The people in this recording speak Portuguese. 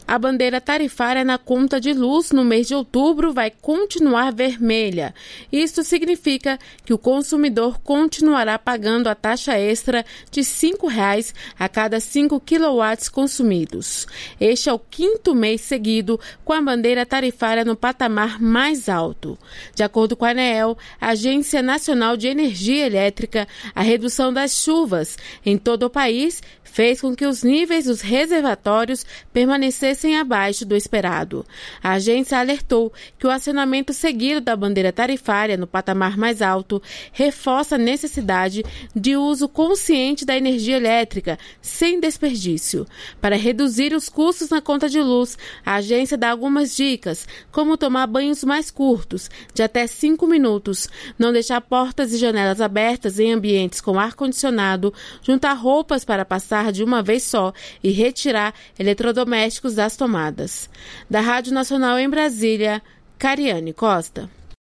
A bandeira tarifária na conta de luz no mês de outubro vai continuar vermelha. Isto significa que o consumidor continuará pagando a taxa extra de R$ 5,00 a cada 5 kW consumidos. Este é o 5º mês seguido com a bandeira tarifária no patamar mais alto. De acordo com a ANEEL, a Agência Nacional de Energia Elétrica, a redução das chuvas em todo o país fez com que os níveis dos reservatórios permanecessem abaixo do esperado. A agência alertou que o acionamento seguido da bandeira tarifária no patamar mais alto reforça a necessidade de uso consciente da energia elétrica, sem desperdício. Para reduzir os custos na conta de luz, a agência dá algumas dicas, como tomar banhos mais curtos, de até 5 minutos, não deixar portas e janelas abertas em ambientes com ar-condicionado, juntar roupas para passar de uma vez só e retirar eletrodomésticos das tomadas. Da Rádio Nacional em Brasília, Cariane Costa.